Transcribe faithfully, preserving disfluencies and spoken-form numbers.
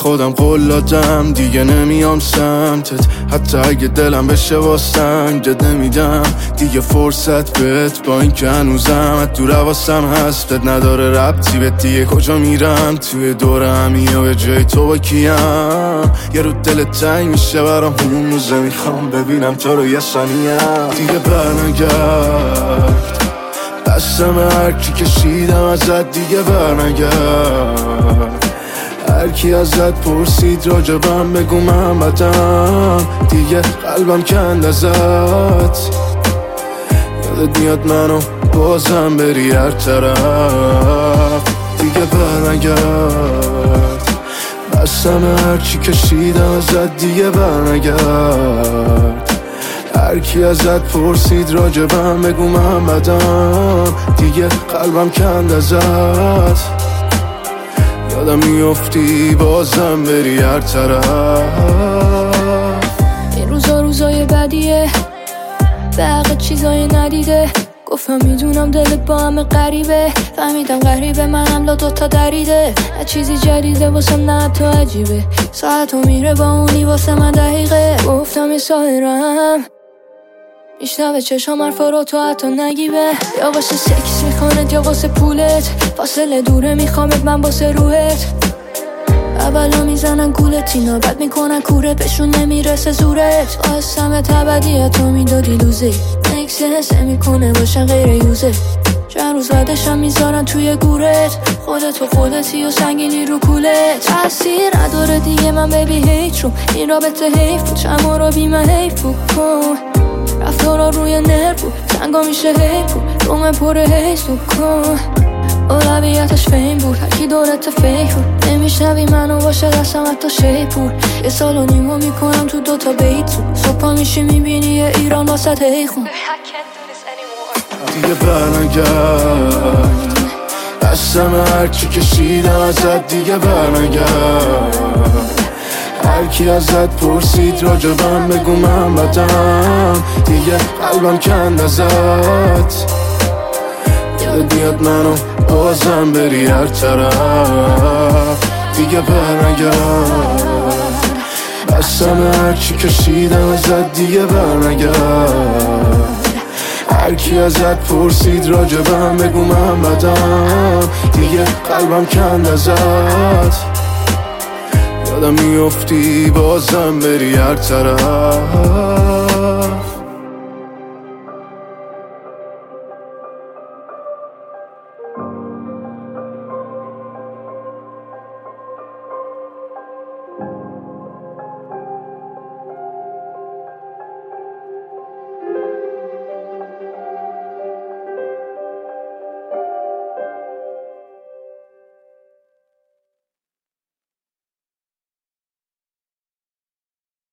خودم قول دادم دیگه نمیام سمتت، حتی اگه دلم بشه واسنگت نمیدم دیگه فرصت بهت، با این که هنوزم تو رواسم هستت نداره ربطی به دیگه کجا میرم توی دور همی و به جای تو با کیم. یه رو دلت تنگ میشه برام اون روزه، میخوام ببینم تو رو یه ثانیه دیگه برنگرد، دستم هرکی کشیدم ازت دیگه برنگرد، هرکی ازت پرسید راجبم بگو من بدم دیگه قلبم کند ازت. یادت میاد منو بازم بری هر طرف دیگه برنگرد، دستم هرچی کشیدم ازت دیگه برنگرد، هرکی ازت پرسید راجبم بگو من بدم دیگه قلبم کند ازت. یادم میافتی بازم بری هر طرف. این روزا روزای بدیه، به حق چیزای ندیده، گفتم میدونم دلت با همه غریبه، فهمیدم غریبه منم لا دوتا دریده، نه چیزی جدیده واسم نه تو عجیبه، ساعتو میره با اونی واسه من دقیقه، گفتم یه سایرم میشنوه چشم حرفا رو تو حتی نگیبه، یا واسه سکس میخواند یا واسه پولت، فاصله دوره میخوامت من واسه روحت، اولا میزنن گولت اینا بد میکنن کوره بهشون نمیرسه زورت، قسمت ابدیت تو میدادی لوزه، نکسنس میکنه باشن غیر یوزه، چند روز بعدشم میذارن توی گورت، خودت و خودتی و سنگینی رو کولت، تاثیر نداره دیگه من ببی هیچ رو، این رابطه حیف بود چند ما رو بی من حیف بود کن، رفتارا روی نر بود تنگا میشه حیف بود رومه پر حیث بود کن، اولویتش فیم بود هرکی دولت فیک بود، نمیشنوی منو باشه دستم حتی شیپ بود، یه سال و نیمو میکنم تو دوتا بیت بود، صبحا میشی میبینی یه ایران واسط هیخون دیگه برنگرد، دستم هرچی کشیدم ازت دیگه برنگرد، هرکی ازت پرسید راجبم بگو من بدم دیگه قلبم کند ازت. یادت میاد منو بازم بری هر طرف دیگه برنگرد، دستم هرچی کشیدم ازت دیگه برنگرد، هرکی ازت پرسید راجبم بگو من بدم دیگه قلبم کند ازت. یادم میافتی بازم بری هر طرف.